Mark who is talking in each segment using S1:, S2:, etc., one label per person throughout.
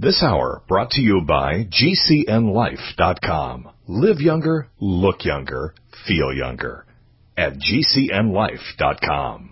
S1: This hour brought to you by GCNLife.com. Live younger, look younger, feel younger at GCNLife.com.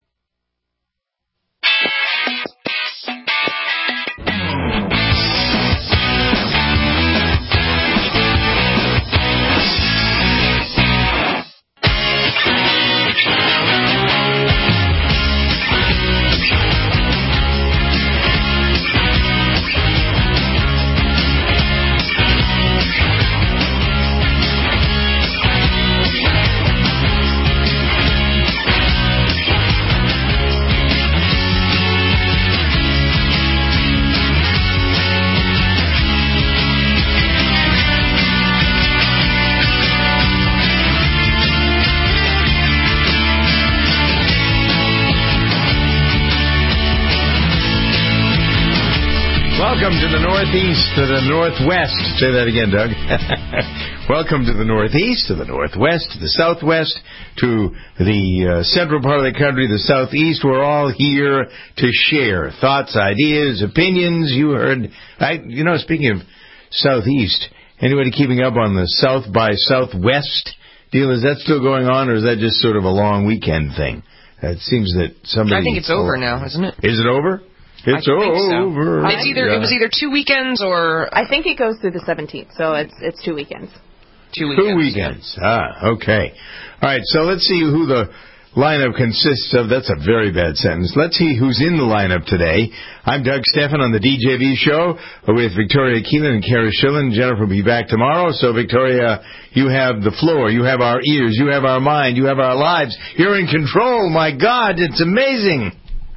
S2: Welcome to the Northeast, to the Northwest. Say that again, Doug. Welcome to the Northeast, to the Northwest, to the Southwest, to the central part of the country, the Southeast. We're all here to share thoughts, ideas, opinions. You heard, speaking of Southeast, anybody keeping up on the South by Southwest deal? Is that still going on, or is that just sort of a long weekend thing? It seems that somebody...
S3: I think it's over now, isn't it?
S2: Is it over? It's over.
S3: So. It was either 2 weekends or...
S4: I think it goes through the 17th, so it's 2 weekends.
S2: 2 weekends. Okay. All right, so let's see who the lineup consists of. That's a very bad sentence. Let's see who's in the lineup today. I'm Doug Stephan on the DJV show with Victoria Keelan and Kara Schillen. Jennifer will be back tomorrow. So, Victoria, you have the floor. You have our ears. You have our mind. You have our lives. You're in control. My God, it's amazing.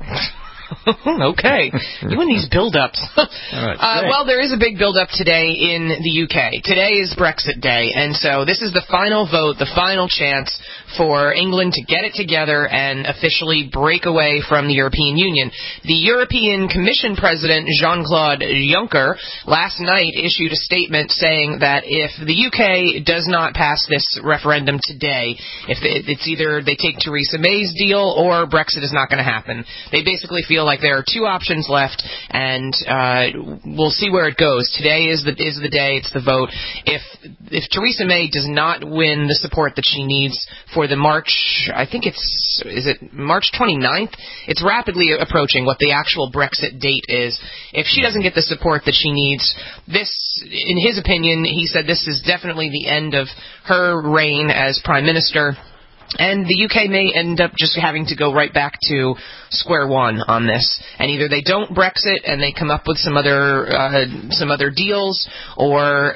S3: Okay. You and these build-ups. Well, there is a big build-up today in the UK. Today is Brexit Day, and so this is the final vote, the final chance for England to get it together and officially break away from the European Union. The European Commission President, Jean-Claude Juncker, last night issued a statement saying that if the UK does not pass this referendum today, if it's either they take Theresa May's deal or Brexit is not going to happen. They basically feel like there are two options left, and we'll see where it goes. Today is the day. It's the vote. If Theresa May does not win the support that she needs for the March, I think is it March 29th? It's rapidly approaching what the actual Brexit date is. If she doesn't get the support that she needs, this, in his opinion, he said this is definitely the end of her reign as Prime Minister. And the UK may end up just having to go right back to square one on this, and either they don't Brexit and they come up with some other deals, or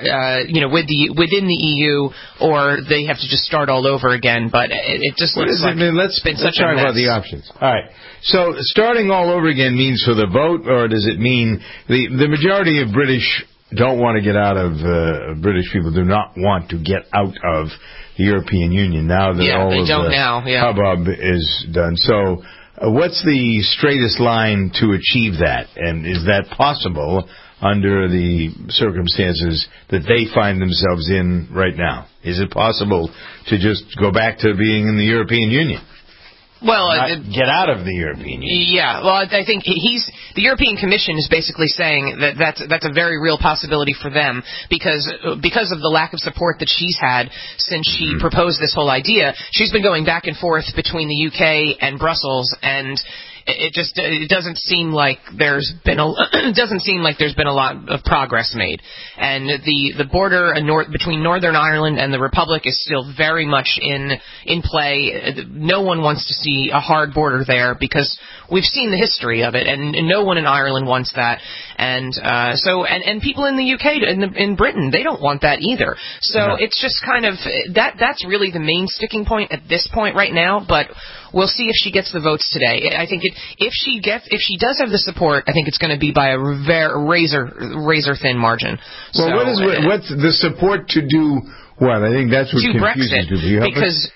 S3: within the EU, or they have to just start all over again. But it just looks like
S2: let's talk about the options. All right. So starting all over again means for the vote, or does it mean the majority of British don't want to get out of British people do not want to get out of the European Union now that all of the hubbub is done. So what's the straightest line to achieve that? And is that possible under the circumstances that they find themselves in right now? Is it possible to just go back to being in the European Union?
S3: Well,
S2: get out of the European Union.
S3: Yeah, well, I think the European Commission is basically saying that that's a very real possibility for them because of the lack of support that she's had since she proposed this whole idea. She's been going back and forth between the UK and Brussels, and it doesn't seem like there's been a lot of progress made, and the border between Northern Ireland and the Republic is still very much in play. No one wants to see a hard border there because we've seen the history of it, and no one in Ireland wants that, and people in the UK in Britain, they don't want that either. So it's just kind of that's really the main sticking point at this point right now, but we'll see if she gets the votes today. I think if she does have the support, I think it's going to be by a razor thin margin.
S2: Well, what's the support to do what? I think that's what confuses people.
S3: Because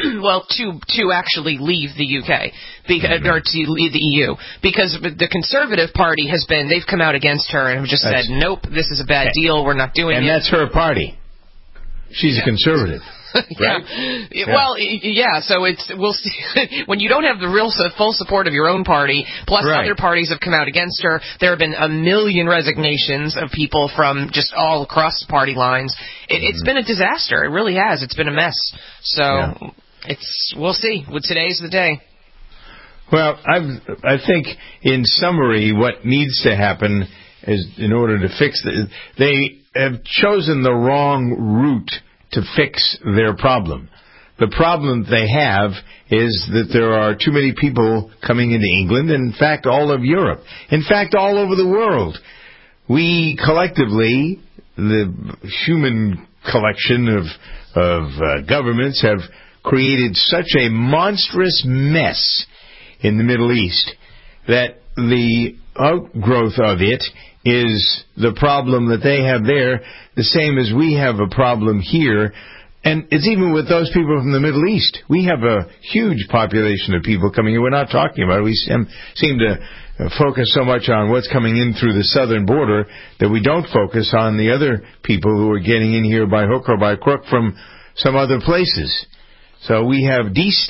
S3: to actually leave the UK or to leave the EU, because the Conservative Party they've come out against her and have just said, nope, this is a bad deal, we're not doing it.
S2: And that's her party. She's a conservative.
S3: Yeah. Well, yeah. So we'll see. When you don't have the real full support of your own party, plus other parties have come out against her. There have been a million resignations of people from just all across the party lines. It's been a disaster. It really has. It's been a mess. So we'll see. Today's the day.
S2: Well, I think in summary, what needs to happen is, in order to fix they have chosen the wrong route to fix their problem. The problem they have is that there are too many people coming into England, and in fact, all of Europe. In fact, all over the world. We collectively, the human collection of governments, have created such a monstrous mess in the Middle East that the outgrowth of it is the problem that they have there, the same as we have a problem here. And it's even with those people from the Middle East. We have a huge population of people coming here. We're not talking about it. We seem to focus so much on what's coming in through the southern border that we don't focus on the other people who are getting in here by hook or by crook from some other places. So we have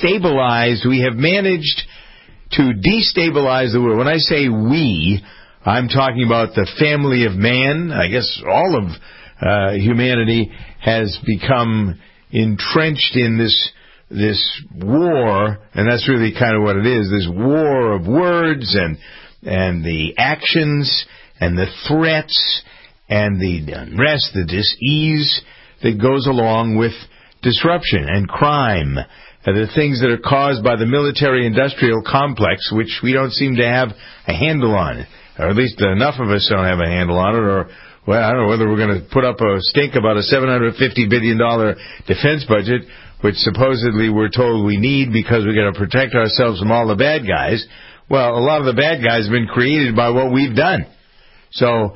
S2: managed to destabilize the world. When I say we, I'm talking about the family of man. I guess all of humanity has become entrenched in this war, and that's really kind of what it is, this war of words and the actions and the threats and the unrest, the dis-ease that goes along with disruption and crime. The things that are caused by the military-industrial complex, which we don't seem to have a handle on, or at least enough of us don't have a handle on it, or, well, I don't know whether we're going to put up a stink about a $750 billion defense budget, which supposedly we're told we need because we've got to protect ourselves from all the bad guys. Well, a lot of the bad guys have been created by what we've done. So,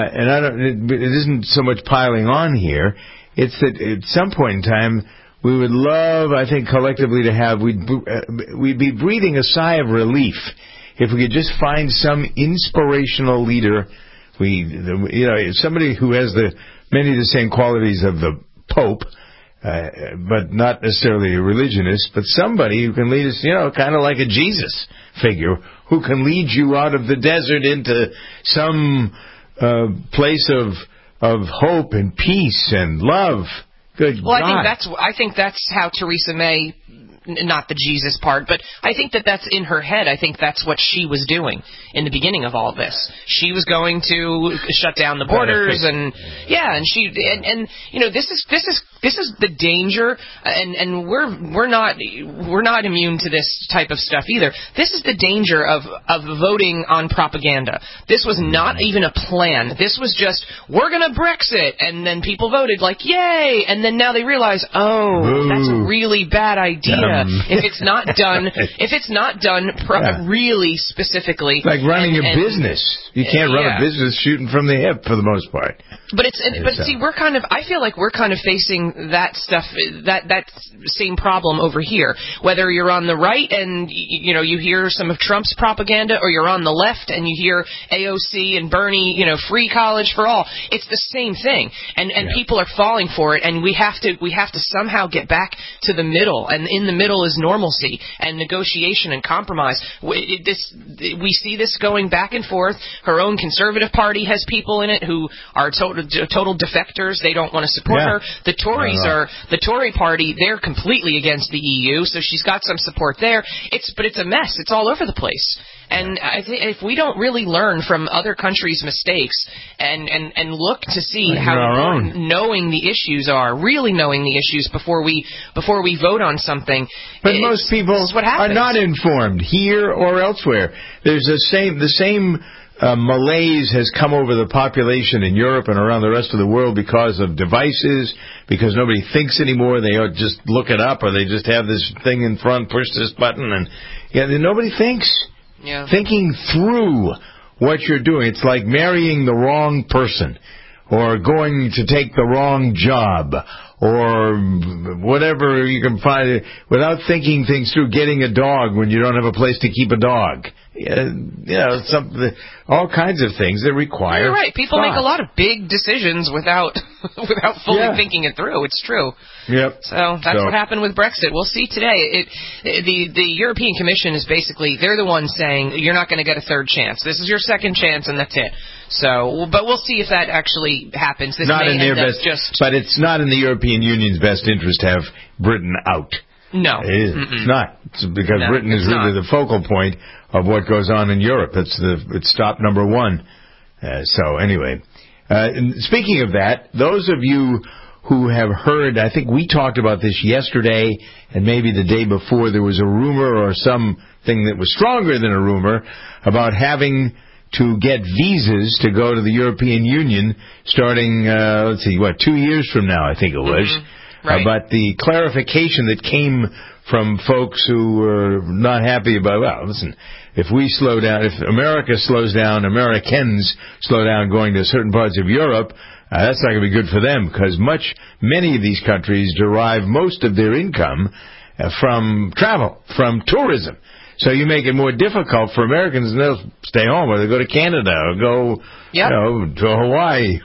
S2: it isn't so much piling on here. It's that at some point in time, we would love, I think, collectively to have, we'd be breathing a sigh of relief if we could just find some inspirational leader, somebody who has many of the same qualities of the Pope, but not necessarily a religionist, but somebody who can lead us, kind of like a Jesus figure, who can lead you out of the desert into some place of hope and peace and love. Good
S3: well,
S2: God.
S3: I think that's how Theresa May, not the Jesus part, but I think that's in her head. I think that's what she was doing in the beginning of all this. She was going to shut down the borders, and this is the danger, and we're not immune to this type of stuff either. This is the danger of voting on propaganda. This was not even a plan. This was just, we're going to Brexit, and then people voted like, yay, and then now they realize, that's a really bad idea. If it's not done really specifically,
S2: like running a business. You can't run a business shooting from the hip for the most part.
S3: But see, I feel like we're kind of facing that stuff, that same problem over here. Whether you're on the right and you hear some of Trump's propaganda, or you're on the left and you hear AOC and Bernie, free college for all. It's the same thing, and people are falling for it, and we have to somehow get back to the middle, and in the middle is normalcy and negotiation and compromise. We see this going back and forth. Her own conservative party has people in it who are total defectors. They don't want to support her. The Tories the Tory party. They're completely against the EU, so she's got some support there. But it's a mess. It's all over the place. And I think if we don't really learn from other countries' mistakes and look to see how important knowing the issues are, really knowing the issues before we vote on something.
S2: But most people are not informed here or elsewhere. There's the same malaise has come over the population in Europe and around the rest of the world because of devices, because nobody thinks anymore. They just look it up, or they just have this thing in front, push this button, and nobody thinks.
S3: Yeah.
S2: Thinking through what you're doing. It's like marrying the wrong person, or going to take the wrong job, or whatever you can find, without thinking things through. Getting a dog when you don't have a place to keep a dog. all kinds of things that require.
S3: You're right. People
S2: thought.
S3: make a lot of big decisions without fully thinking it through. It's true.
S2: Yep.
S3: So that's what happened with Brexit. We'll see today. The European Commission is basically, they're the ones saying you're not going to get a third chance. This is your second chance, and that's it. So, but we'll see if that actually happens. This
S2: not
S3: may
S2: in their
S3: end up
S2: best, but it's not in the European Union's best interest to have Britain out.
S3: No,
S2: it's not. It's because Britain is really the focal point of what goes on in Europe. It's stop number one. So anyway, speaking of that, those of you who have heard, I think we talked about this yesterday and maybe the day before, there was a rumor or something that was stronger than a rumor about having to get visas to go to the European Union starting, 2 years from now, I think it was.
S3: Mm-hmm. Right.
S2: But the clarification that came from folks who were not happy about, if we slow down, if America slows down, Americans slow down going to certain parts of Europe, that's not going to be good for them, because many of these countries derive most of their income from travel, from tourism. So you make it more difficult for Americans, and they'll stay home, or they go to Canada, or go to Hawaii,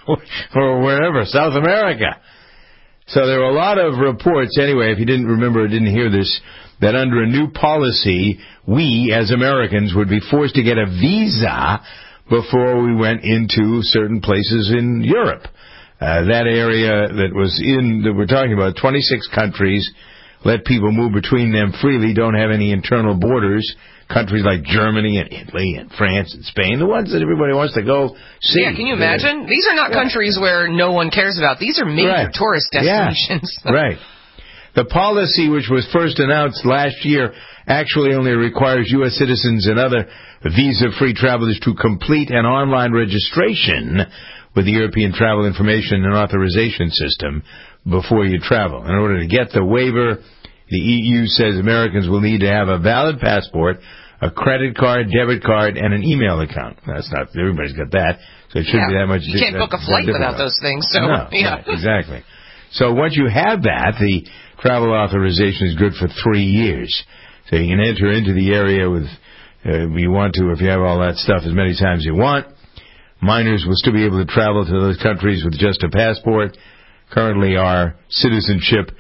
S2: or wherever, South America. So there were a lot of reports, anyway, if you didn't remember or didn't hear this, that under a new policy, we, as Americans, would be forced to get a visa before we went into certain places in Europe. That area that we're talking about, 26 countries, let people move between them freely, don't have any internal borders. Countries like Germany and Italy and France and Spain, the ones that everybody wants to go see.
S3: Yeah, can you imagine? These are not countries where no one cares about. These are major tourist destinations.
S2: Yeah. Right. The policy, which was first announced last year, actually only requires U.S. citizens and other visa-free travelers to complete an online registration with the European Travel Information and Authorization System before you travel. In order to get the waiver, the EU says Americans will need to have a valid passport, a credit card, debit card, and an email account. That's not, everybody's got that, so it shouldn't be that much.
S3: You can't book a flight without those things. So,
S2: right, exactly. So once you have that, the travel authorization is good for 3 years. So you can enter into the area with, you want to, if you have all that stuff, as many times as you want. Minors will still be able to travel to those countries with just a passport. Currently, our citizenship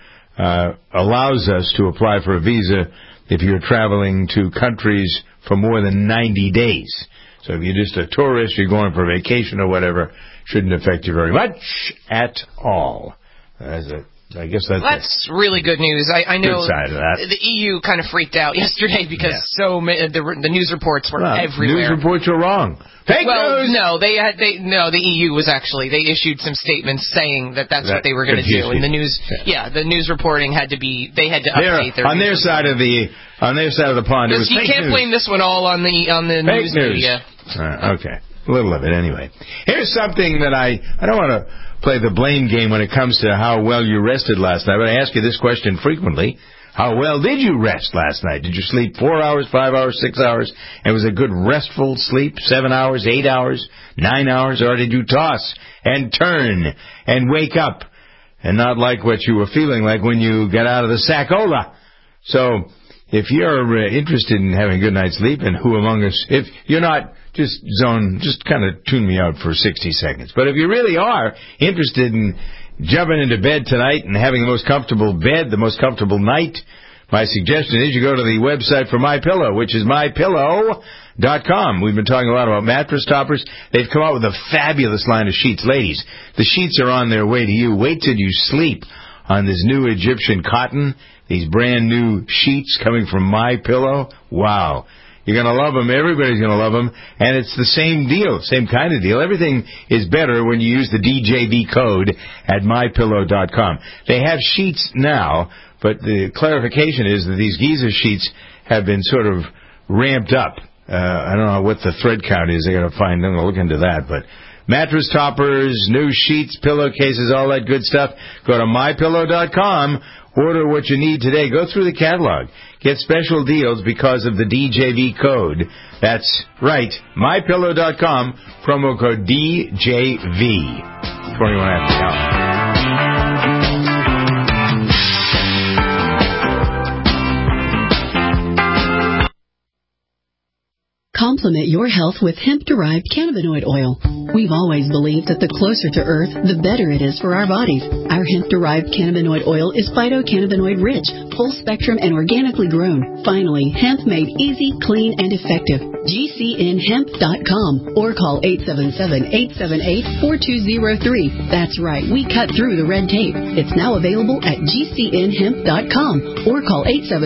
S2: allows us to apply for a visa if you're traveling to countries for more than 90 days. So if you're just a tourist, you're going for vacation or whatever, shouldn't affect you very much at all. I guess that's
S3: really good news. I know
S2: good side of that.
S3: The EU kind of freaked out yesterday because the news reports were everywhere.
S2: News reports were wrong. Fake news.
S3: No, the EU was actually, they issued some statements saying that's what they were going to do, and the news, the news reporting had to update
S2: on their side of the pond. It was
S3: you can't blame this one all on the news media.
S2: Okay, a little of it anyway. Here's something that I don't want to play the blame game when it comes to how well you rested last night, but I ask you this question frequently. How well did you rest last night? Did you sleep 4 hours, 5 hours, 6 hours? And was it good restful sleep, 7 hours, 8 hours, 9 hours? Or did you toss and turn and wake up and not like what you were feeling like when you got out of the saccola? So if you're interested in having a good night's sleep, and who among us, if you're not, just kind of tune me out for 60 seconds. But if you really are interested in jumping into bed tonight and having the most comfortable bed, the most comfortable night, my suggestion is you go to the website for MyPillow, which is MyPillow.com. We've been talking a lot about mattress toppers. They've come out with a fabulous line of sheets. Ladies, the sheets are on their way to you. Wait till you sleep on this new Egyptian cotton, these brand new sheets coming from MyPillow. Wow. You're going to love them. Everybody's going to love them. And it's the same deal, same kind of deal. Everything is better when you use the DJV code at MyPillow.com. They have sheets now, but the clarification is that these Giza sheets have been sort of ramped up. I don't know what the thread count is. I'm going to look into that. But mattress toppers, new sheets, pillowcases, all that good stuff. Go to MyPillow.com. Order what you need today. Go through the catalog. Get special deals because of the DJV code. That's right. MyPillow.com. Promo code DJV. 21 after the hour.
S5: Complement your health with hemp-derived cannabinoid oil. We've always believed that the closer to Earth, the better it is for our bodies. Our hemp-derived cannabinoid oil is phytocannabinoid-rich, full-spectrum, and organically grown. Finally, hemp made easy, clean, and effective. GCNhemp.com or call 877-878-4203. That's right, we cut through the red tape. It's now available at GCNhemp.com or call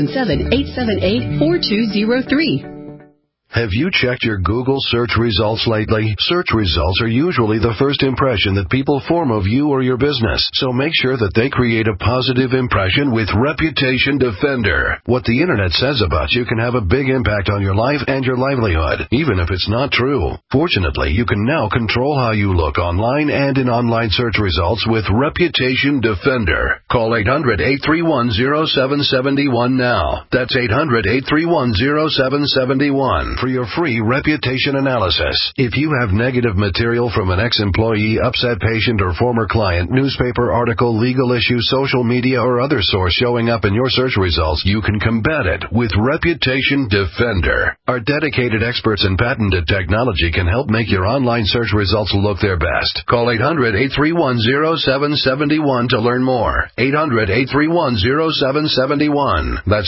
S5: 877-878-4203.
S6: Have you checked your Google search results lately? Search results are usually the first impression that people form of you or your business, so make sure that they create a positive impression with Reputation Defender. What the Internet says about you can have a big impact on your life and your livelihood, even if it's not true. Fortunately, you can now control how you look online and in online search results with Reputation Defender. Call 800-831-0771 now. That's 800-831-0771. For your free reputation analysis. If you have negative material from an ex-employee, upset patient, or former client, newspaper article, legal issue, social media, or other source showing up in your search results, you can combat it with Reputation Defender. Our dedicated experts in patented technology can help make your online search results look their best. Call 800-831-0771 to learn more. 800-831-0771. That's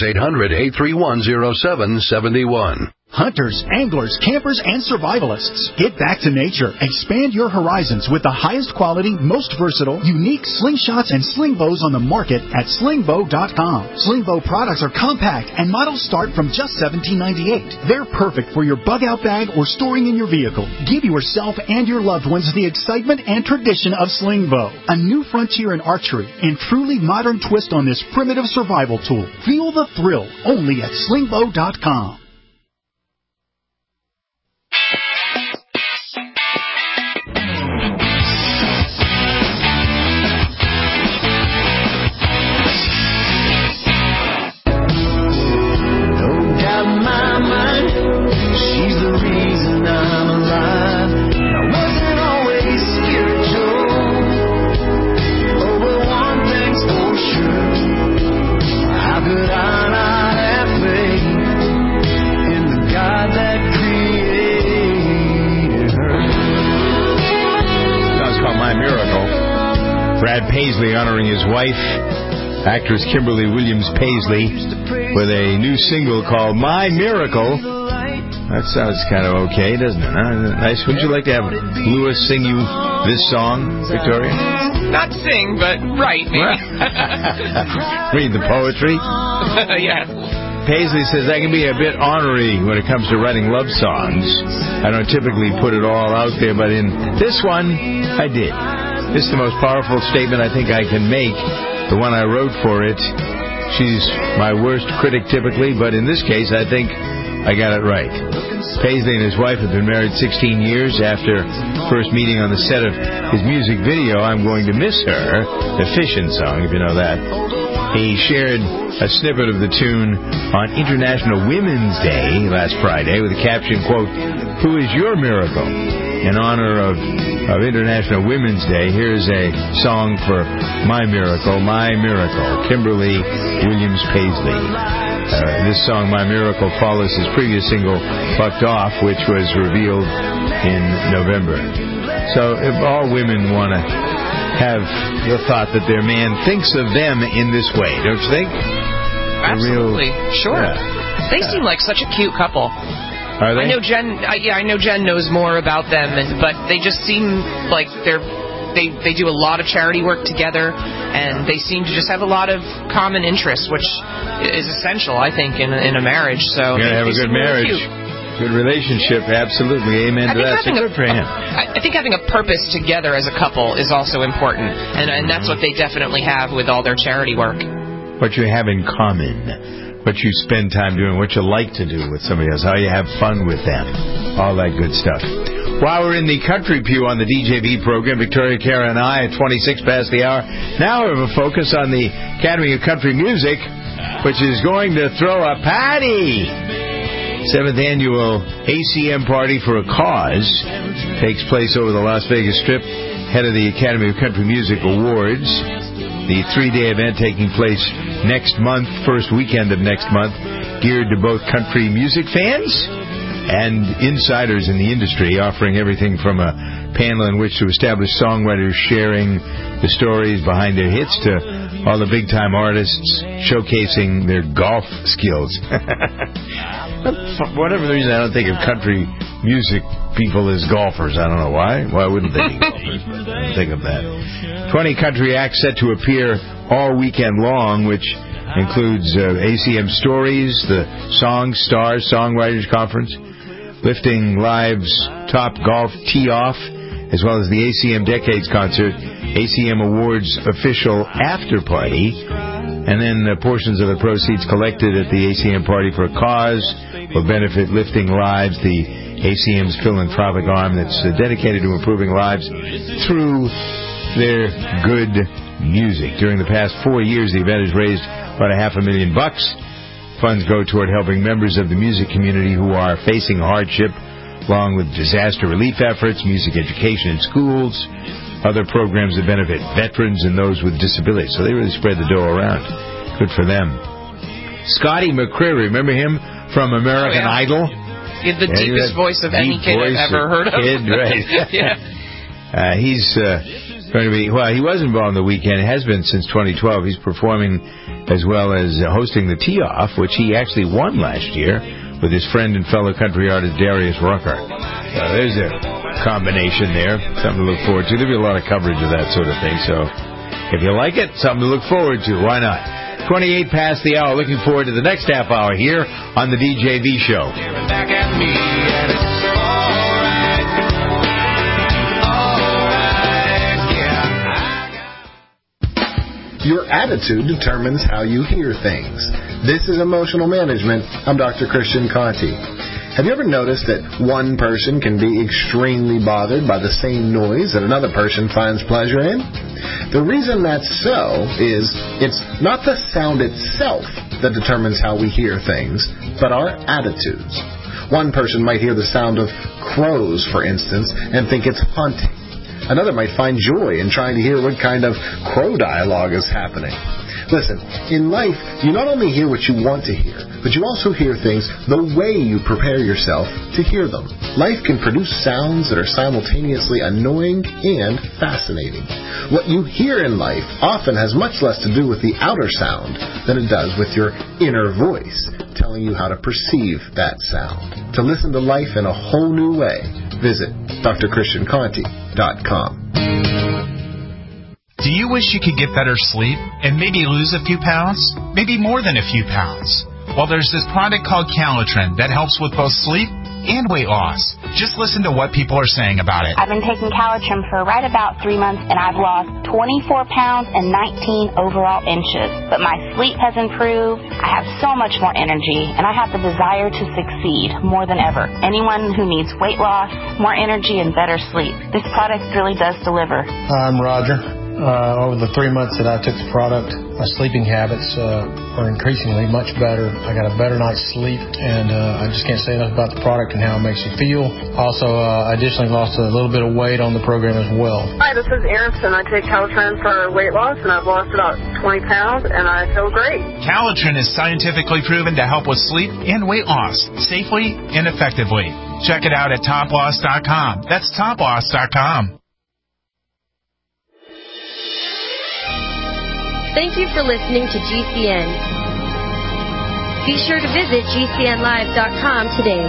S6: 800-831-0771.
S7: Hunters, anglers, campers, and survivalists. Get back to nature. Expand your horizons with the highest quality, most versatile, unique slingshots and sling bows on the market at slingbow.com. Slingbow products are compact and models start from just $17.98. They're perfect for your bug-out bag or storing in your vehicle. Give yourself and your loved ones the excitement and tradition of Slingbow, a new frontier in archery and truly modern twist on this primitive survival tool. Feel the thrill only at slingbow.com.
S2: Brad Paisley honoring his wife, actress Kimberly Williams Paisley, with a new single called My Miracle. That sounds kind of okay, doesn't it? Nice. Would you like to have Lewis sing you this song, Victoria?
S3: Not sing, but write, maybe.
S2: Read the poetry?
S3: Yeah.
S2: Paisley says, I can be a bit ornery when it comes to writing love songs. I don't typically put it all out there, but in this one, I did. This is the most powerful statement I think I can make. The one I wrote for it. She's my worst critic typically, but in this case, I think I got it right. Paisley and his wife have been married 16 years. After first meeting on the set of his music video, I'm Going to Miss Her, the Fishin' song, if you know that. He shared a snippet of the tune on International Women's Day last Friday with the caption, quote, "Who is your miracle?" In honor of International Women's Day, here's a song for My Miracle, Kimberly Williams Paisley. This song, My Miracle, follows his previous single, Fucked Off, which was revealed in November. So if all women want to have the thought that their man thinks of them in this way, don't you think?
S3: Absolutely. Sure. Yeah. They seem like such a cute couple.
S2: Are they?
S3: I know Jen knows more about them, but they just seem like they do a lot of charity work together, and they seem to just have a lot of common interests, which is essential, I think, in a marriage. So
S2: you're gonna have a good marriage. Good relationship, absolutely. Amen to that. So good for him.
S3: I think having a purpose together as a couple is also important, and that's what they definitely have with all their charity work.
S2: What you have in common, what you spend time doing, what you like to do with somebody else, how you have fun with them, all that good stuff. While we're in the Country Pew on the DJB program, Victoria, Kara, and I at 26 past the hour, now we have a focus on the Academy of Country Music, which is going to throw a party. 7th annual ACM Party for a Cause takes place over the Las Vegas Strip, head of the Academy of Country Music Awards. The 3-day event taking place next month, first weekend of next month, geared to both country music fans and insiders in the industry, offering everything from a panel in which to establish songwriters sharing the stories behind their hits to all the big-time artists showcasing their golf skills. For whatever reason, I don't think of country music people as golfers. I don't know why. Why wouldn't they be golfers? But I think of that. 20 country acts set to appear all weekend long, which includes ACM Stories, the Song Stars Songwriters Conference, Lifting Live's Top Golf Tee-Off, as well as the ACM Decades Concert, ACM Awards official after party, and then portions of the proceeds collected at the ACM Party for a Cause will benefit Lifting Lives, the ACM's philanthropic arm that's dedicated to improving lives through their good music. During the past 4 years, the event has raised about $500,000. Funds go toward helping members of the music community who are facing hardship, along with disaster relief efforts, music education in schools, other programs that benefit veterans and those with disabilities. So they really spread the dough around. Good for them. Scotty McCreery, remember him from American Idol?
S3: He had the deepest voice of any kid I've ever heard of.
S2: Right.
S3: Yeah.
S2: He's going to be, well, he was involved in the weekend. He has been since 2012. He's performing as well as hosting the Tee-Off, which he actually won last year with his friend and fellow country artist Darius Rucker. There's a combination there. Something to look forward to. There'll be a lot of coverage of that sort of thing. So if you like it, something to look forward to. Why not? 28 past the hour. Looking forward to the next half hour here on the DJV Show.
S8: Back at me, and it's
S9: Your attitude determines how you hear things. This is Emotional Management. I'm Dr. Christian Conti. Have you ever noticed that one person can be extremely bothered by the same noise that another person finds pleasure in? The reason that's so is it's not the sound itself that determines how we hear things, but our attitudes. One person might hear the sound of crows, for instance, and think it's haunting. Another might find joy in trying to hear what kind of crow dialogue is happening. Listen, in life, you not only hear what you want to hear, but you also hear things the way you prepare yourself to hear them. Life can produce sounds that are simultaneously annoying and fascinating. What you hear in life often has much less to do with the outer sound than it does with your inner voice, telling you how to perceive that sound. To listen to life in a whole new way, visit drchristianconti.com.
S10: Do you wish you could get better sleep and maybe lose a few pounds? Maybe more than a few pounds? Well, there's this product called Calitrin that helps with both sleep and weight loss. Just listen to what people are saying about it.
S11: I've been taking Calitrin for right about 3 months, and I've lost 24 pounds and 19 overall inches. But my sleep has improved, I have so much more energy, and I have the desire to succeed more than ever. Anyone who needs weight loss, more energy, and better sleep, this product really does deliver.
S12: I'm Roger. Over the 3 months that I took the product, my sleeping habits are increasingly much better. I got a better night's sleep, and I just can't say enough about the product and how it makes you feel. Also, I additionally lost a little bit of weight on the program as well.
S13: Hi, this is Aronson. I take Calitrin for weight loss, and I've lost about 20 pounds, and I feel great.
S10: Calitrin is scientifically proven to help with sleep and weight loss safely and effectively. Check it out at toploss.com. That's toploss.com.
S14: Thank you for listening to GCN. Be sure to visit GCNlive.com today.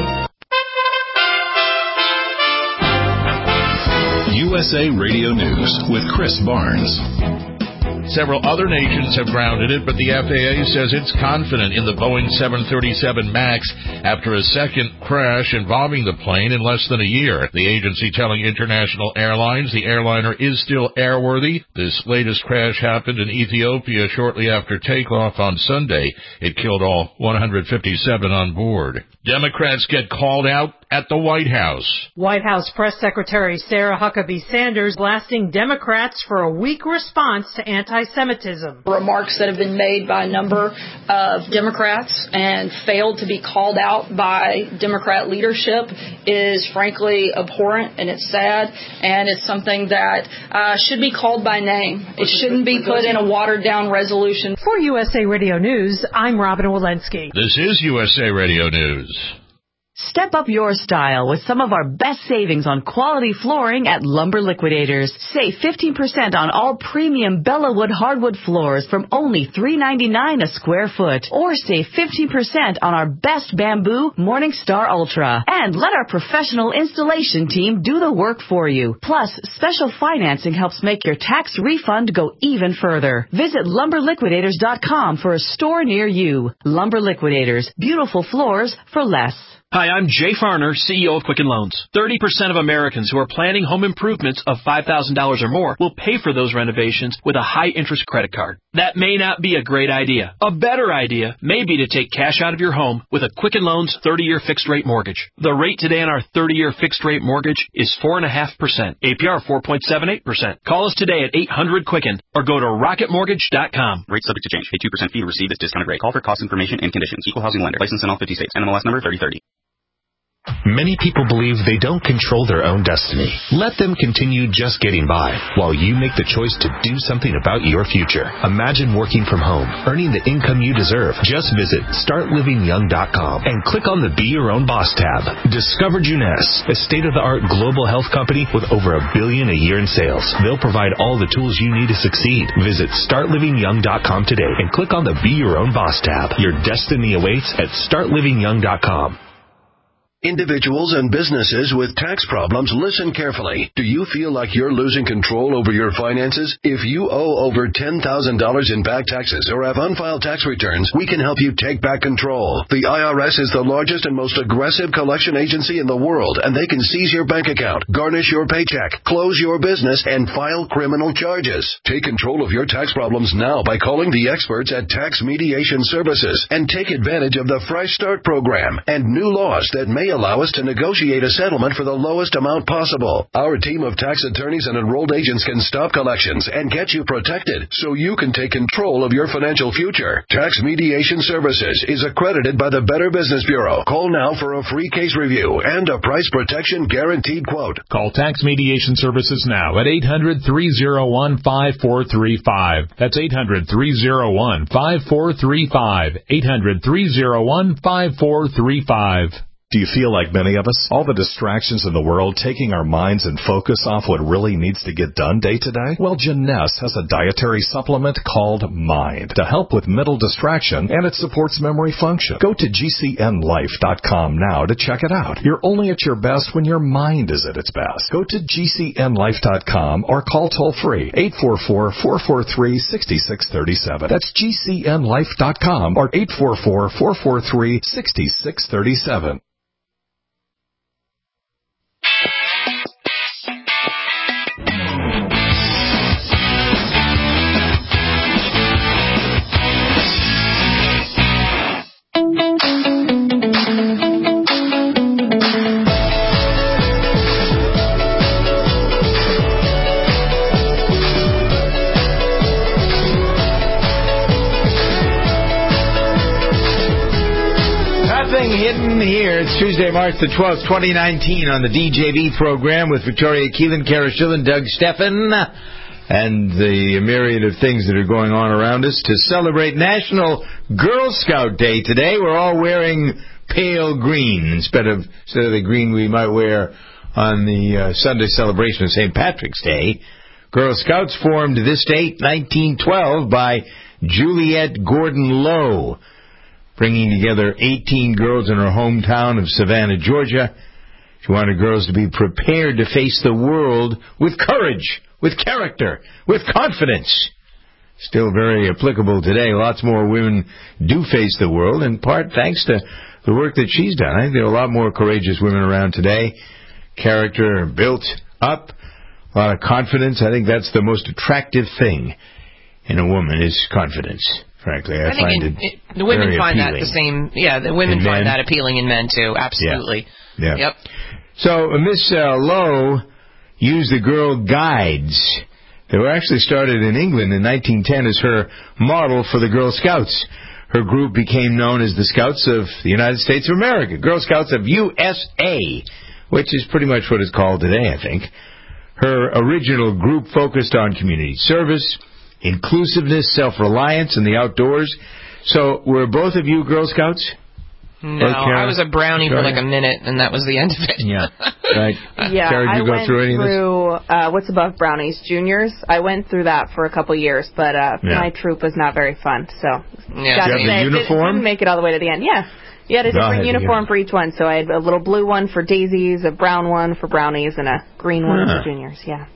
S1: USA Radio News with Chris Barnes.
S15: Several other nations have grounded it, but the FAA says it's confident in the Boeing 737 MAX after a second crash involving the plane in less than a year. The agency telling international airlines the airliner is still airworthy. This latest crash happened in Ethiopia shortly after takeoff on Sunday. It killed all 157 on board. Democrats get called out at the White House.
S16: White House Press Secretary Sarah Huckabee Sanders blasting Democrats for a weak response to anti-Semitism.
S17: Remarks that have been made by a number of Democrats and failed to be called out by Democrat leadership is frankly abhorrent, and it's sad, and it's something that should be called by name. It shouldn't be put in a watered-down resolution.
S16: For USA Radio News, I'm Robin Walensky.
S15: This is USA Radio News.
S18: Step up your style with some of our best savings on quality flooring at Lumber Liquidators. Save 15% on all premium Bellawood hardwood floors from only $3.99 a square foot. Or save 15% on our best bamboo Morningstar Ultra. And let our professional installation team do the work for you. Plus, special financing helps make your tax refund go even further. Visit LumberLiquidators.com for a store near you. Lumber Liquidators. Beautiful floors for less.
S19: Hi, I'm Jay Farner, CEO of Quicken Loans. 30% of Americans who are planning home improvements of $5,000 or more will pay for those renovations with a high-interest credit card. That may not be a great idea. A better idea may be to take cash out of your home with a Quicken Loans 30-year fixed-rate mortgage. The rate today on our 30-year fixed-rate mortgage is 4.5%, APR 4.78%. Call us today at 800-QUICKEN or go to rocketmortgage.com.
S20: Rate subject to change. Pay 2% fee to receive this discounted rate. Call for cost information and conditions. Equal housing lender. License in all 50 states. NMLS number 3030.
S21: Many people believe they don't control their own destiny. Let them continue just getting by while you make the choice to do something about your future. Imagine working from home, earning the income you deserve. Just visit StartLivingYoung.com and click on the Be Your Own Boss tab. Discover Juness, a state-of-the-art global health company with over $1 billion a year in sales. They'll provide all the tools you need to succeed. Visit StartLivingYoung.com today and click on the Be Your Own Boss tab. Your destiny awaits at StartLivingYoung.com.
S6: Individuals and businesses with tax problems, listen carefully. Do you feel like you're losing control over your finances? If you owe over $10,000 in back taxes or have unfiled tax returns, we can help you take back control. The IRS is the largest and most aggressive collection agency in the world, and they can seize your bank account, garnish your paycheck, close your business, and file criminal charges. Take control of your tax problems now by calling the experts at Tax Mediation Services and take advantage of the Fresh Start program and new laws that may allow us to negotiate a settlement for the lowest amount possible. Our team of tax attorneys and enrolled agents can stop collections and get you protected so you can take control of your financial future. Tax Mediation Services is accredited by the Better Business Bureau. Call now for a free case review and a price protection guaranteed quote.
S22: Call Tax Mediation Services now at 800-301-5435. That's 800-301-5435. 800-301-5435.
S1: Do you feel like many of us? All the distractions in the world taking our minds and focus off what really needs to get done day to day? Well, Juness has a dietary supplement called Mind to help with mental distraction, and it supports memory function. Go to GCNLife.com now to check it out. You're only at your best when your mind is at its best. Go to GCNLife.com or call toll-free 844-443-6637. That's GCNLife.com or 844-443-6637.
S2: Hidden here. It's Tuesday, March the 12th, 2019 on the DJB program with Victoria Keelan, Kara Schillen, Doug Steffen, and the myriad of things that are going on around us. To celebrate National Girl Scout Day today, we're all wearing pale green instead of the green we might wear on the Sunday celebration of St. Patrick's Day. Girl Scouts formed this date, 1912, by Juliette Gordon Lowe, bringing together 18 girls in her hometown of Savannah, Georgia. She wanted girls to be prepared to face the world with courage, with character, with confidence. Still very applicable today. Lots more women do face the world, in part thanks to the work that she's done. I think there are a lot more courageous women around today. Character built up, a lot of confidence. I think that's the most attractive thing in a woman is confidence. Frankly, I find it
S3: the women
S2: very
S3: find
S2: appealing.
S3: that the same. Yeah, the women find that appealing in men too. Absolutely.
S2: Yeah.
S3: Yep.
S2: So Miss Lowe used the Girl Guides. They were actually started in England in 1910 as her model for the Girl Scouts. Her group became known as the Scouts of the United States of America, Girl Scouts of USA, which is pretty much what it's called today, I think. Her original group focused on community service, inclusiveness, self-reliance, and the outdoors. So were both of you Girl Scouts?
S3: No, I was a brownie for like a minute, and that was the end of it.
S2: Yeah, right.
S4: Yeah,
S2: Kara,
S4: I
S2: you go
S4: went
S2: through any of this?
S4: What's Above Brownies Juniors. I went through that for a couple years, but my troop was not very fun. So,
S3: yeah.
S2: Did you have the uniform?
S4: Didn't make it all the way to the end. Yeah. You had a different uniform for each one. So I had a little blue one for daisies, a brown one for brownies, and a green one for juniors. Yeah.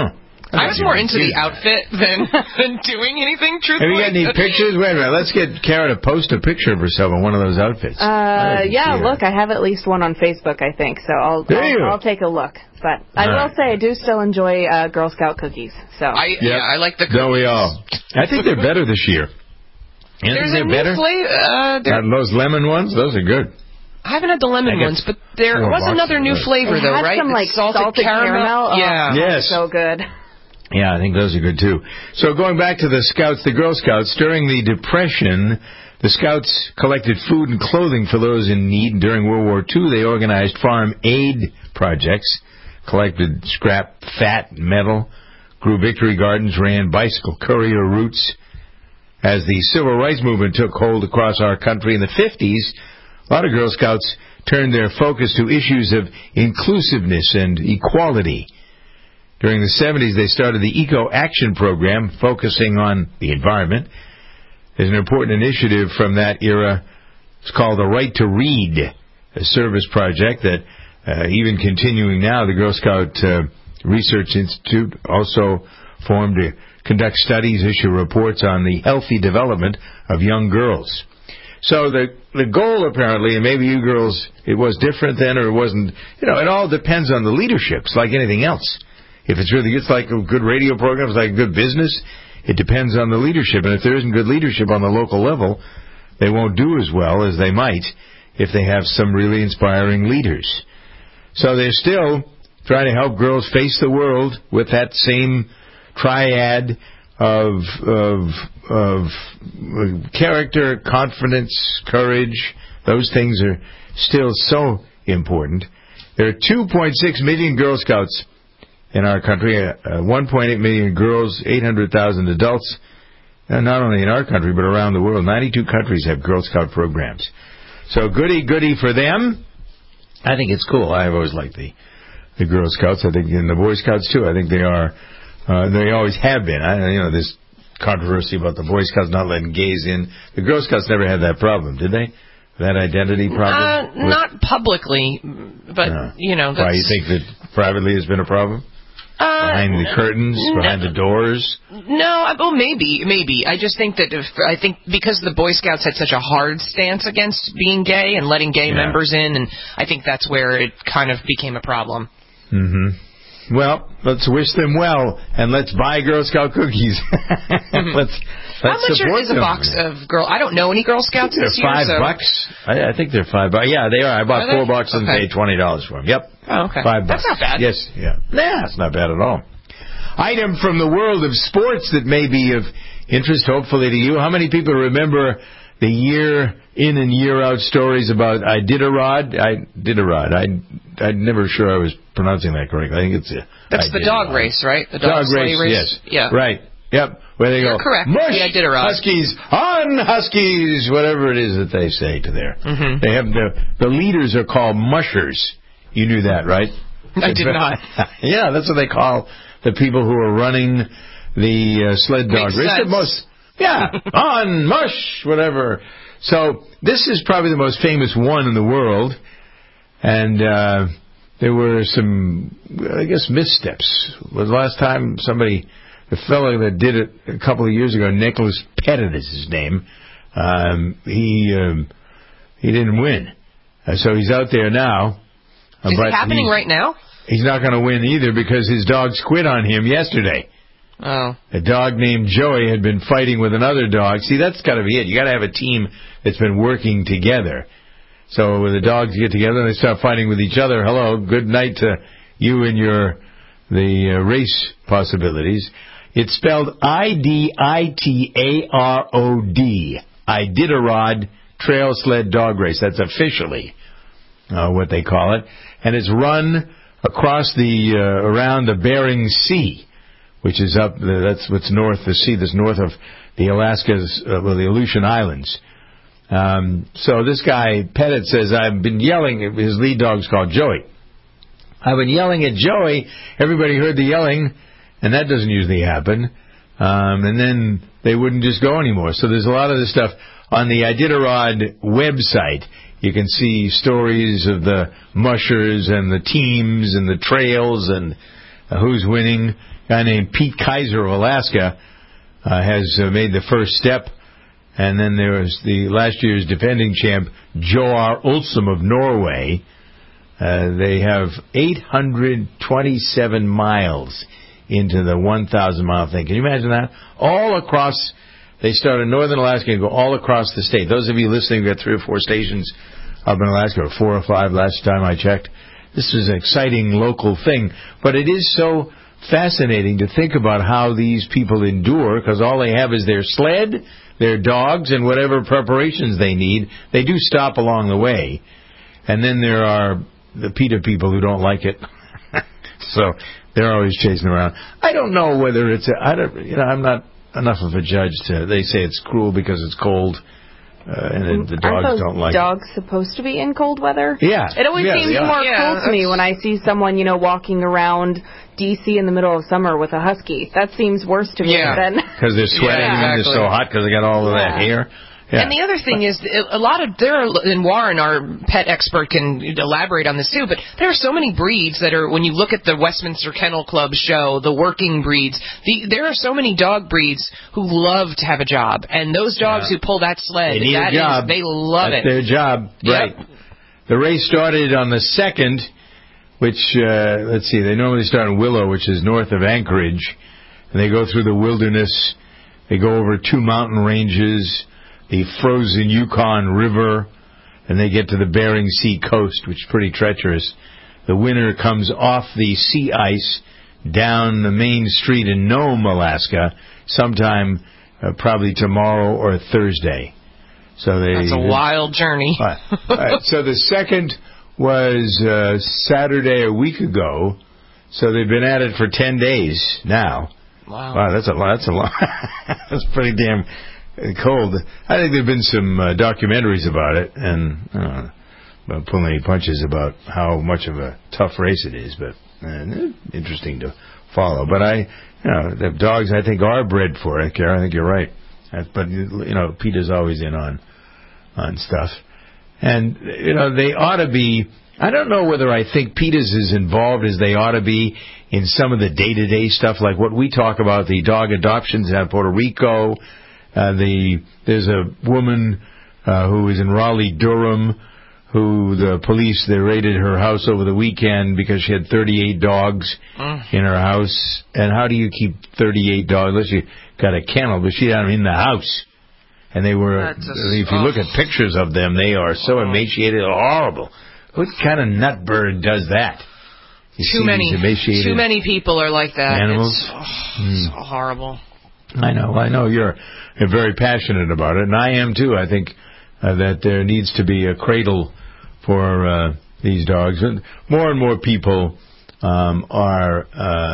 S3: I was more into the outfit than doing anything, truthfully.
S2: Have you got any pictures? Wait a minute. Let's get Kara to post a picture of herself in one of those outfits.
S4: Look, I have at least one on Facebook, I think, so I'll take a look. But I will say I do still enjoy Girl Scout cookies. So
S3: I like the cookies.
S2: Don't we all? I think they're better this year.
S3: There's a new flavor.
S2: Those lemon ones, those are good.
S3: I haven't had the lemon ones, but there was another new flavor, though, right?
S4: Some like salted caramel.
S3: Yeah.
S2: Yes.
S4: So good.
S2: Yeah, I think those are good, too. So going back to the Scouts, the Girl Scouts, during the Depression, the Scouts collected food and clothing for those in need. During World War II, they organized farm aid projects, collected scrap, fat, metal, grew victory gardens, ran bicycle courier routes. As the Civil Rights Movement took hold across our country in the 50s, a lot of Girl Scouts turned their focus to issues of inclusiveness and equality. During the 70s, they started the Eco Action Program, focusing on the environment. There's an important initiative from that era. It's called the Right to Read, a service project that, even continuing now, the Girl Scout Research Institute also formed to conduct studies, issue reports on the healthy development of young girls. So the goal, apparently, and maybe you girls, it was different then or it wasn't, it all depends on the leadership. It's like anything else. If it's like a good radio program, it's like a good business, it depends on the leadership. And if there isn't good leadership on the local level, they won't do as well as they might if they have some really inspiring leaders. So they're still trying to help girls face the world with that same triad of character, confidence, courage. Those things are still so important. There are 2.6 million Girl Scouts in our country, 1.8 million girls, 800,000 adults, and not only in our country, but around the world. 92 countries have Girl Scout programs. So goody for them. I think it's cool. I've always liked the Girl Scouts. I think, and the Boy Scouts, too. I think they are, they always have been. This controversy about the Boy Scouts not letting gays in. The Girl Scouts never had that problem, did they? That identity problem?
S3: Not publicly, but, that's...
S2: Why, you think that privately has been a problem? Behind the curtains, behind the doors?
S3: No, well, maybe. I just think that because the Boy Scouts had such a hard stance against being gay and letting gay members in, and I think that's where it kind of became a problem.
S2: Mm-hmm. Well, let's wish them well, and let's buy Girl Scout cookies. Let's
S3: How much is a box of Girl? I don't know any Girl Scouts this year.
S2: They're $5. I think they're $5. Yeah, they are. I bought 4 boxes and paid $20 for them. Yep.
S3: Oh, okay.
S2: $5.
S3: That's not bad.
S2: Yes. Yeah. Nah, it's not bad at all. Item from the world of sports that may be of interest, hopefully, to you. How many people remember the year in and year out stories about Iditarod? I'm never sure I was pronouncing that correctly. I think it's
S3: that's the dog race, right? The dog race.
S2: Yes.
S3: Yeah.
S2: Right. Yep. Where they
S3: You're
S2: go.
S3: Correct.
S2: Mush,
S3: yeah, Iditarod.
S2: Huskies on Huskies, whatever it is that they say to there.
S3: Mm-hmm.
S2: They have the leaders are called mushers. You knew that, right?
S3: I did not.
S2: Yeah, that's what they call the people who are running the sled dog race. On mush, whatever. So this is probably the most famous one in the world, and there were some, I guess, missteps. The last time the fellow that did it a couple of years ago, Nicholas Pettit is his name, he didn't win. So he's out there now.
S3: Is it happening right now?
S2: He's not going to win either because his dogs quit on him yesterday.
S3: Oh.
S2: A dog named Joey had been fighting with another dog. See, that's got to be it. You got to have a team that's been working together. So when the dogs get together and they start fighting with each other, hello, good night to you and the race possibilities. It's spelled Iditarod. Iditarod Trail Sled Dog Race. That's officially what they call it. And it's run across around the Bering Sea, which is up, that's what's north, the sea that's north of the the Aleutian Islands. So this guy, Pettit, says, I've been yelling. His lead dog's called Joey. I've been yelling at Joey. Everybody heard the yelling, and that doesn't usually happen. And then they wouldn't just go anymore. So there's a lot of this stuff on the Iditarod website. You can see stories of the mushers and the teams and the trails and who's winning. A guy named Pete Kaiser of Alaska has made the first step. And then there was the last year's defending champ, Joar Ulsum of Norway. They have 827 miles into the 1,000-mile thing. Can you imagine that? All across, they start in northern Alaska and go all across the state. Those of you listening, we've got 3 or 4 stations up in Alaska, or 4 or 5 last time I checked. This is an exciting local thing. But it is so fascinating to think about how these people endure, because all they have is their sled, their dogs, and whatever preparations they need. They do stop along the way. And then there are the PETA people who don't like it. So they're always chasing around. I don't know whether it's I'm not enough of a judge to. They say it's cruel because it's cold, and the dogs don't like it.
S4: Aren't those dogs supposed to be in cold weather?
S2: Yeah.
S4: It always seems more cool to me when I see someone, walking around D.C. in the middle of summer with a husky. That seems worse to me than...
S2: Because they're sweating and they're so hot because they got all of that hair. Yeah.
S3: And the other thing is, and Warren, our pet expert, can elaborate on this too, but there are so many breeds that are, when you look at the Westminster Kennel Club show, the working breeds, there are so many dog breeds who love to have a job. And those dogs who pull that sled,
S2: they love it. That's their job. Right. Yep. The race started on the 2nd, which, let's see, they normally start in Willow, which is north of Anchorage. And they go through the wilderness. They go over 2 mountain ranges, the frozen Yukon River, and they get to the Bering Sea coast, which is pretty treacherous. The winner comes off the sea ice down the main street in Nome, Alaska, sometime probably tomorrow or Thursday. So that's
S3: a wild journey.
S2: All right. So the 2nd was Saturday a week ago. So they've been at it for 10 days now. Wow, that's a lot. That's pretty damn cold. I think there have been some documentaries about it, and pulling any punches about how much of a tough race it is, but interesting to follow. But the dogs, I think, are bred for it, Kara. I think you're right. But PETA's always in on stuff, and they ought to be. I don't know whether I think PETA's as involved as they ought to be in some of the day-to-day stuff, like what we talk about, the dog adoptions out of Puerto Rico. There's a woman who is in Raleigh, Durham, who the police, they raided her house over the weekend because she had 38 dogs in her house. And how do you keep 38 dogs? Unless you got a kennel, but she had them in the house. And they were, if you look at pictures of them, they are so emaciated, horrible. What kind of nut bird does that?
S3: Too many people are like that.
S2: Animals?
S3: It's so horrible.
S2: I know you're very passionate about it, and I am too. I think that there needs to be a cradle for these dogs, and more and more people are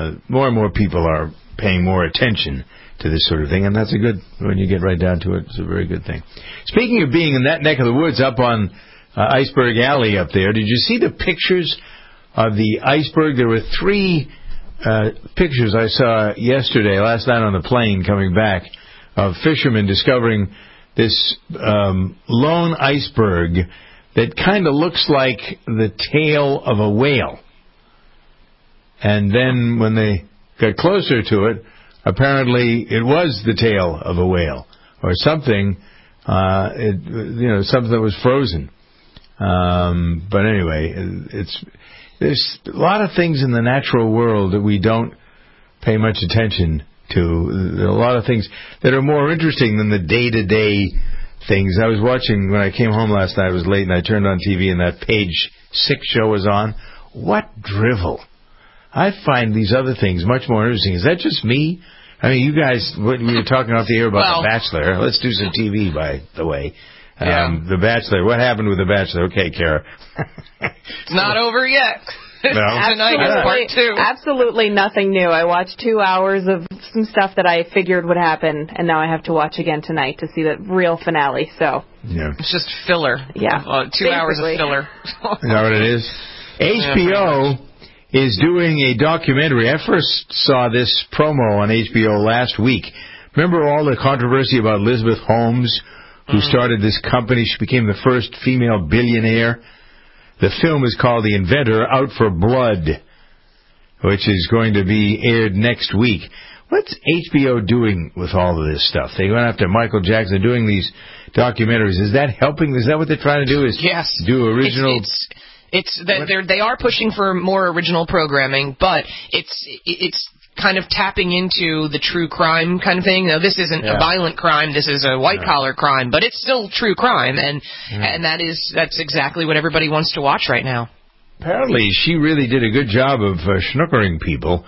S2: paying more attention to this sort of thing, and that's a good. When you get right down to it, it's a very good thing. Speaking of being in that neck of the woods, up on Iceberg Alley up there, did you see the pictures of the iceberg? There were 3 pictures I saw last night on the plane coming back, of fishermen discovering this lone iceberg that kind of looks like the tail of a whale. And then when they got closer to it, apparently it was the tail of a whale or something. Something that was frozen. But anyway, there's a lot of things in the natural world that we don't pay much attention to. There are a lot of things that are more interesting than the day-to-day things. I was watching, when I came home last night, it was late, and I turned on TV, and that Page 6 show was on. What drivel. I find these other things much more interesting. Is that just me? I mean, you guys, we were talking off the air about The Bachelor. Let's do some TV, by the way. The Bachelor. What happened with The Bachelor? Okay, Kara.
S3: It's not over yet. Tonight is part 2.
S4: Absolutely nothing new. I watched 2 hours of some stuff that I figured would happen, and now I have to watch again tonight to see the real finale. So
S3: it's just filler.
S4: Yeah,
S3: 2 hours of filler.
S2: Is that what it is? HBO is doing a documentary. I first saw this promo on HBO last week. Remember all the controversy about Elizabeth Holmes, who started this company? She became the first female billionaire. The film is called The Inventor, Out for Blood, which is going to be aired next week. What's HBO doing with all of this stuff? They went after Michael Jackson doing these documentaries. Is that helping? Is that what they're trying to do? Is do original...
S3: They are pushing for more original programming, but it's kind of tapping into the true crime kind of thing. Now, this isn't a violent crime. This is a white-collar crime, but it's still true crime, and that's exactly what everybody wants to watch right now.
S2: Apparently, she really did a good job of schnookering people.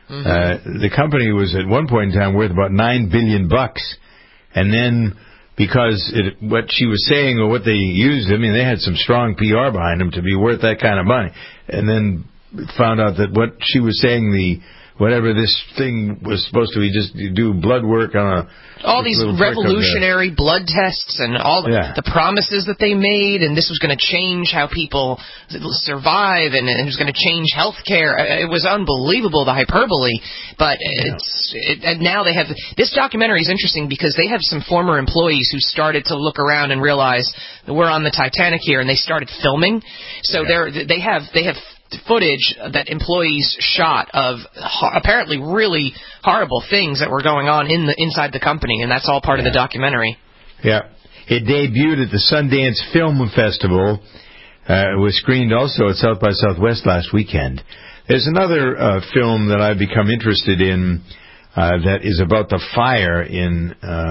S2: The company was at one point in time worth about $9 billion, and then because what she was saying or what they used, I mean, they had some strong PR behind them to be worth that kind of money, and then found out that what she was saying, whatever this thing was supposed to be, just do blood work on
S3: all these revolutionary blood tests and all the promises that they made, and this was going to change how people survive, and it was going to change health care. It was unbelievable, the hyperbole. But and now they have this documentary is interesting because they have some former employees who started to look around and realize that we're on the Titanic here, and they started filming. So they have footage that employees shot of apparently really horrible things that were going on inside the company, and that's all part of the documentary.
S2: Yeah. It debuted at the Sundance Film Festival. It was screened also at South by Southwest last weekend. There's another film that I've become interested in that is about the fire in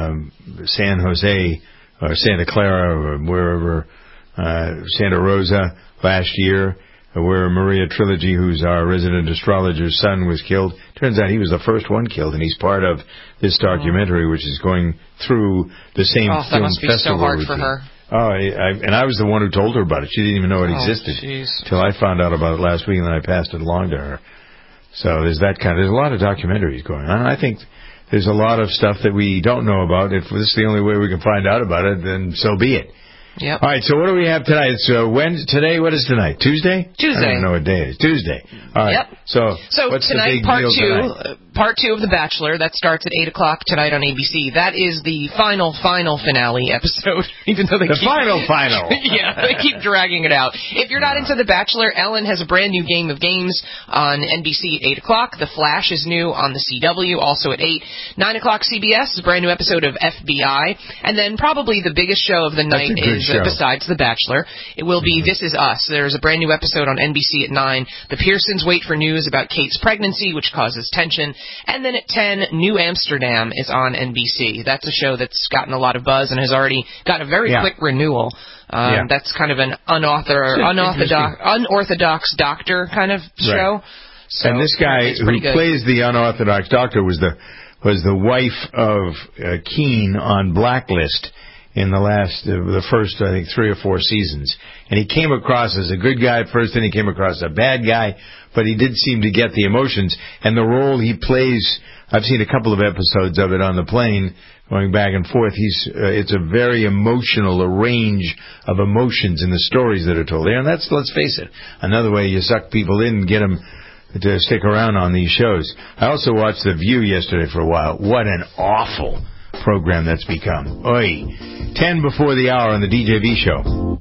S2: San Jose or Santa Clara or wherever, Santa Rosa last year, where Maria Trilogy, who's our resident astrologer's son, was killed. Turns out he was the first one killed, and he's part of this documentary, which is going through the same film festival.
S3: That must be so hard for her.
S2: And I was the one who told her about it. She didn't even know it existed until I found out about it last week, and then I passed it along to her. So there's a lot of documentaries going on. I think there's a lot of stuff that we don't know about. If this is the only way we can find out about it, then so be it.
S3: Yep.
S2: All right, so what do we have tonight? It's today, what is tonight? Tuesday?
S3: Tuesday.
S2: I don't know what day it is. Tuesday. All right.
S3: Yep.
S2: So what's
S3: tonight,
S2: the big deal tonight?
S3: Part 2 of The Bachelor. That starts at 8 o'clock tonight on ABC. That is the final finale episode, even though they
S2: final.
S3: Yeah, they keep dragging it out. If you're not into The Bachelor, Ellen has a brand new Game of Games on NBC at 8 o'clock. The Flash is new on the CW, also at 8. 9 o'clock CBS is a brand new episode of FBI. And then probably the biggest show of the night is, besides The Bachelor, it will be This Is Us. There's a brand new episode on NBC at 9. The Pearsons wait for news about Kate's pregnancy, which causes tension. And then at 10, New Amsterdam is on NBC. That's a show that's gotten a lot of buzz and has already got a very quick renewal. That's kind of an unorthodox doctor kind of show.
S2: So, and this guy who plays the unorthodox doctor was the wife of Keane on Blacklist in the first, I think, 3 or 4 seasons. And he came across as a good guy at first, then he came across as a bad guy, but he did seem to get the emotions. And the role he plays, I've seen a couple of episodes of it on the plane, going back and forth. It's a very emotional, a range of emotions in the stories that are told there. And that's, let's face it, another way you suck people in and get them to stick around on these shows. I also watched The View yesterday for a while. What an awful program that's become. Oi. 10 before the hour on the DJV show.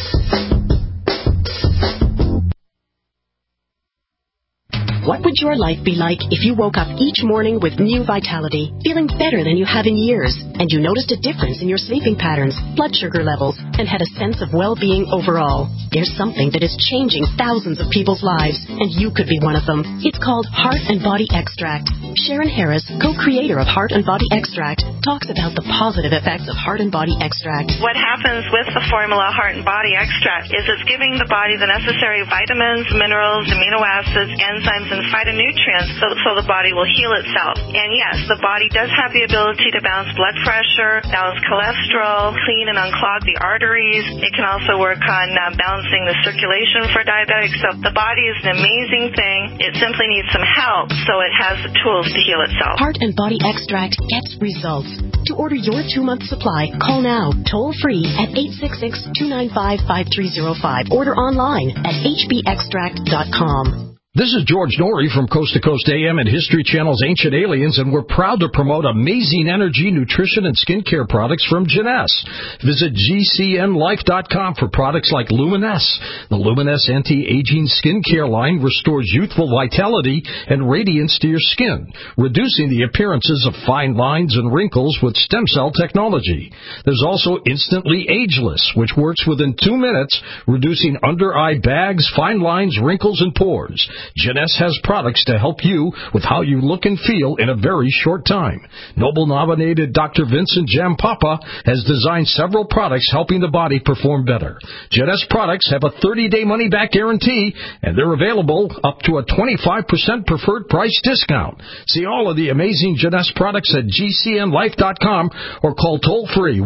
S5: What would your life be like if you woke up each morning with new vitality, feeling better than you have in years, and you noticed a difference in your sleeping patterns, blood sugar levels, and had a sense of well-being overall? There's something that is changing thousands of people's lives, and you could be one of them. It's called Heart and Body Extract. Sharon Harris, co-creator of Heart and Body Extract, talks about the positive effects of Heart and Body Extract.
S7: What happens with the formula Heart and Body Extract is it's giving the body the necessary vitamins, minerals, amino acids, enzymes, and phytonutrients so the body will heal itself. And yes, the body does have the ability to balance blood pressure, balance cholesterol, clean and unclog the arteries. It can also work on balancing the circulation for diabetics. So the body is an amazing thing. It simply needs some help so it has the tools to heal itself.
S5: Heart and Body Extract gets results. To order your 2-month supply, call now, toll free at 866-295-5305. Order online at hbextract.com.
S8: This is George Norrie from Coast to Coast AM and History Channel's Ancient Aliens, and we're proud to promote amazing energy, nutrition, and skincare products from Jeunesse. Visit GCNlife.com for products like Luminesse. The Luminesse anti-aging skincare line restores youthful vitality and radiance to your skin, reducing the appearances of fine lines and wrinkles with stem cell technology. There's also Instantly Ageless, which works within 2 minutes, reducing under-eye bags, fine lines, wrinkles, and pores. Jeunesse has products to help you with how you look and feel in a very short time. Nobel-nominated Dr. Vincent Jampapa has designed several products helping the body perform better. Jeunesse products have a 30-day money-back guarantee, and they're available up to a 25% preferred price discount. See all of the amazing Jeunesse products at GCNlife.com or call toll-free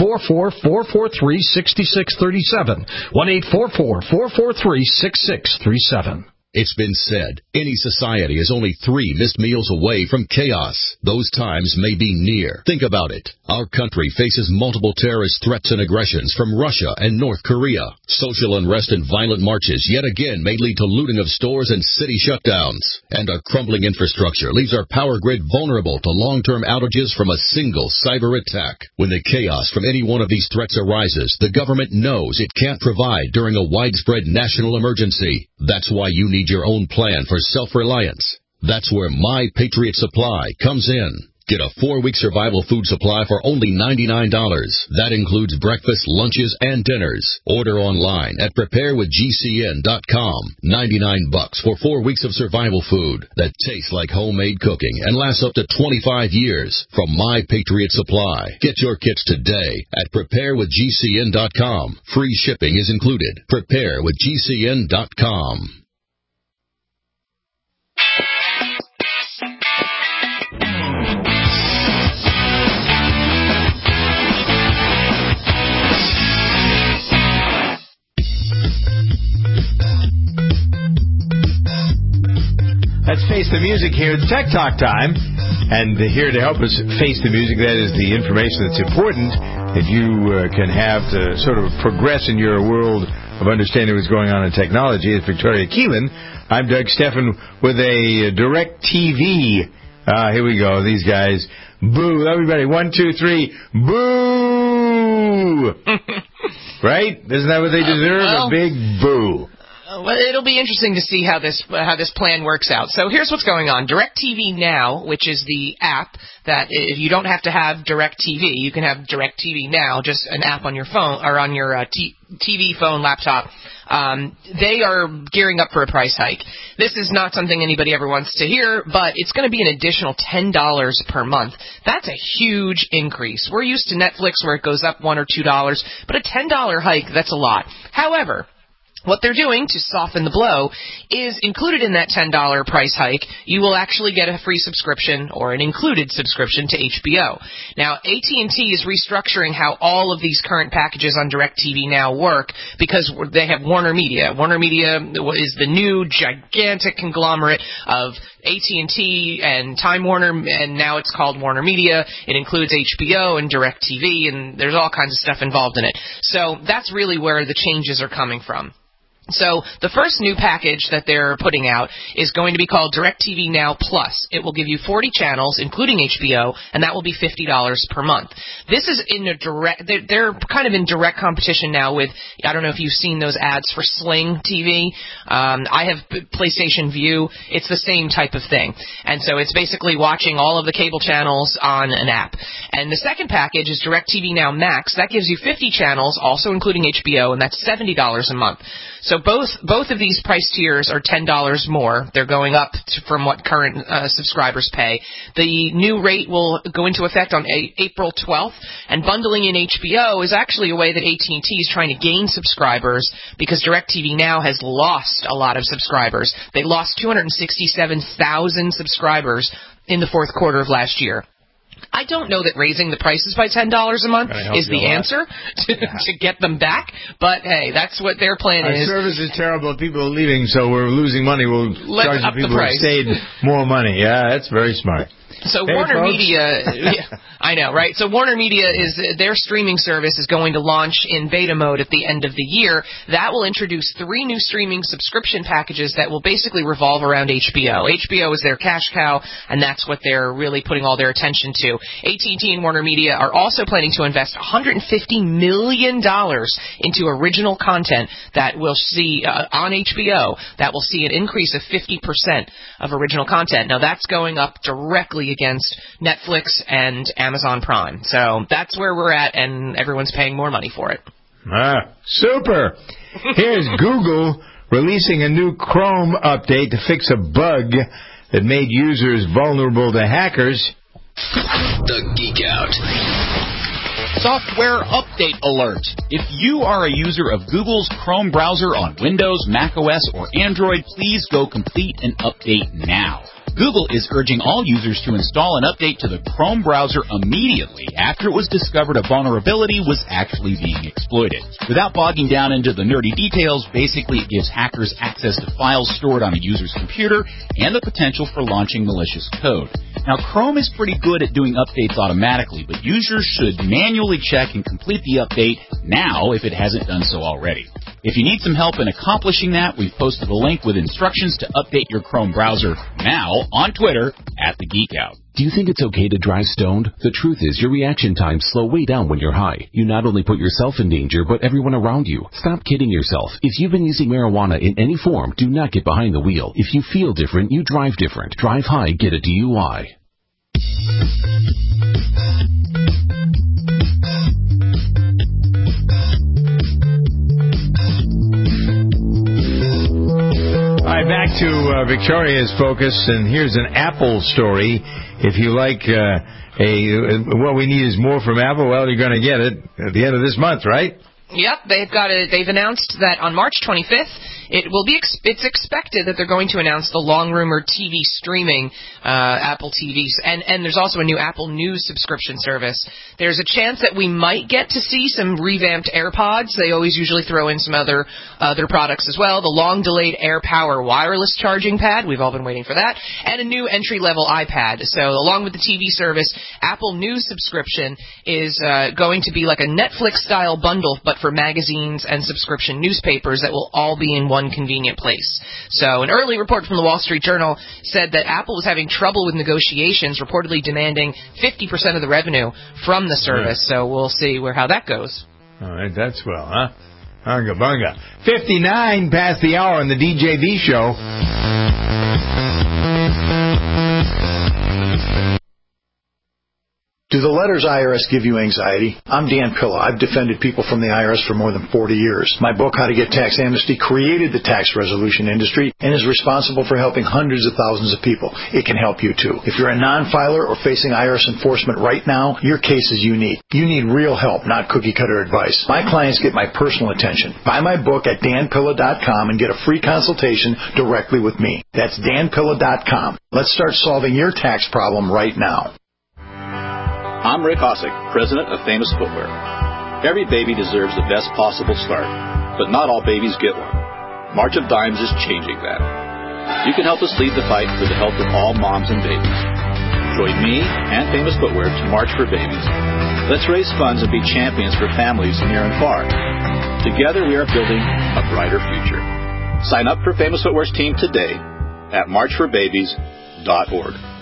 S8: 1-844-443-6637, 1-844-443-6637.
S23: It's been said, any society is only 3 missed meals away from chaos. Those times may be near. Think about it. Our country faces multiple terrorist threats and aggressions from Russia and North Korea. Social unrest and violent marches yet again may lead to looting of stores and city shutdowns. And a crumbling infrastructure leaves our power grid vulnerable to long-term outages from a single cyber attack. When the chaos from any one of these threats arises, the government knows it can't provide during a widespread national emergency. That's why you need your own plan for self-reliance. That's where My Patriot Supply comes in. Get a 4-week survival food supply for only $99. That includes breakfast, lunches, and dinners. Order online at preparewithgcn.com. $99 for 4 weeks of survival food that tastes like homemade cooking and lasts up to 25 years. From My Patriot Supply. Get your kits today at preparewithgcn.com. Free shipping is included. Preparewithgcn.com.
S2: Let's face the music here. It's Tech Talk time. And here to help us face the music, that is the information that's important that you can have to sort of progress in your world of understanding what's going on in technology. It's Victoria Keelan. I'm Doug Steffen with a Direct TV. Here we go. These guys. Boo. Everybody. 1, 2, 3. Boo. Right? Isn't that what they deserve? A big boo.
S3: Well, it'll be interesting to see how this plan works out. So here's what's going on. DirecTV Now, which is the app that if you don't have to have DirecTV, you can have DirecTV Now, just an app on your phone or on your TV, phone, laptop. They are gearing up for a price hike. This is not something anybody ever wants to hear, but it's going to be an additional $10 per month. That's a huge increase. We're used to Netflix where it goes up $1 or $2, but a $10 hike, that's a lot. However, what they're doing to soften the blow is included in that $10 price hike, you will actually get a free subscription or an included subscription to HBO. Now, AT&T is restructuring how all of these current packages on DirecTV Now work because they have Warner Media. Warner Media is the new gigantic conglomerate of AT&T and Time Warner, and now it's called Warner Media. It includes HBO and DirecTV, and there's all kinds of stuff involved in it. So that's really where the changes are coming from. So the first new package that they're putting out is going to be called DirecTV Now Plus. It will give you 40 channels, including HBO, and that will be $50 per month. This is in a direct, they're kind of in direct competition now with, I don't know if you've seen those ads for Sling TV. I have PlayStation Vue. It's the same type of thing. And so it's basically watching all of the cable channels on an app. And the second package is DirecTV Now Max. That gives you 50 channels, also including HBO, and that's $70 a month. So both of these price tiers are $10 more. They're going up from what current subscribers pay. The new rate will go into effect on April 12th, and bundling in HBO is actually a way that AT&T is trying to gain subscribers because DirecTV Now has lost a lot of subscribers. They lost 267,000 subscribers in the fourth quarter of last year. I don't know that raising the prices by $10 a month is the answer to get them back, but hey, that's what their plan is.
S2: Our service is terrible. People are leaving, so we're losing money. We'll charge the people who have stayed more money. Yeah, that's very smart.
S3: So Warner Media, I know, right? So Warner Media their streaming service is going to launch in beta mode at the end of the year. That will introduce 3 new streaming subscription packages that will basically revolve around HBO. HBO is their cash cow, and that's what they're really putting all their attention to. AT&T and Warner Media are also planning to invest $150 million into original content that will see on HBO that will see an increase of 50% of original content. Now that's going up directly against Netflix and Amazon Prime. So that's where we're at, and everyone's paying more money for it.
S2: Super. Here's Google releasing a new Chrome update to fix a bug that made users vulnerable to hackers.
S9: The Geek Out.
S11: Software update alert. If you are a user of Google's Chrome browser on Windows, macOS, or Android, please go complete an update now. Google is urging all users to install an update to the Chrome browser immediately after it was discovered a vulnerability was actually being exploited. Without bogging down into the nerdy details, basically it gives hackers access to files stored on a user's computer and the potential for launching malicious code. Now, Chrome is pretty good at doing updates automatically, but users should manually check and complete the update now if it hasn't done so already. If you need some help in accomplishing that, we've posted a link with instructions to update your Chrome browser now on Twitter @TheGeekOut.
S21: Do you think it's okay to drive stoned? The truth is your reaction times slow way down when you're high. You not only put yourself in danger, but everyone around you. Stop kidding yourself. If you've been using marijuana in any form, do not get behind the wheel. If you feel different, you drive different. Drive high, get a DUI.
S2: All right, back to Victoria's Focus, and here's an Apple story. If you like what we need is more from Apple, well, you're going to get it at the end of this month, right?
S3: Yep, they've announced that on March 25th, it's expected that they're going to announce the long-rumored TV streaming Apple TVs, and there's also a new Apple News subscription service. There's a chance that we might get to see some revamped AirPods. They always usually throw in some other products as well. The long-delayed AirPower wireless charging pad, we've all been waiting for that, and a new entry-level iPad. So along with the TV service, Apple News subscription is going to be like a Netflix-style bundle, but for magazines and subscription newspapers that will all be in one convenient place. So an early report from the Wall Street Journal said that Apple was having trouble with negotiations, reportedly demanding 50% of the revenue from the service. So we'll see how that goes.
S2: All right, that's well, huh? Bunga bunga. 59 past the hour on the DJV show.
S12: Do the letters IRS give you anxiety? I'm Dan Pilla. I've defended people from the IRS for more than 40 years. My book, How to Get Tax Amnesty, created the tax resolution industry and is responsible for helping hundreds of thousands of people. It can help you too. If you're a non-filer or facing IRS enforcement right now, your case is unique. You need real help, not cookie-cutter advice. My clients get my personal attention. Buy my book at danpilla.com and get a free consultation directly with me. That's danpilla.com. Let's start solving your tax problem right now.
S24: I'm Rick Osick, president of Famous Footwear. Every baby deserves the best possible start, but not all babies get one. March of Dimes is changing that. You can help us lead the fight for the health of all moms and babies. Join me and Famous Footwear to March for Babies. Let's raise funds and be champions for families near and far. Together we are building a brighter future. Sign up for Famous Footwear's team today at marchforbabies.org.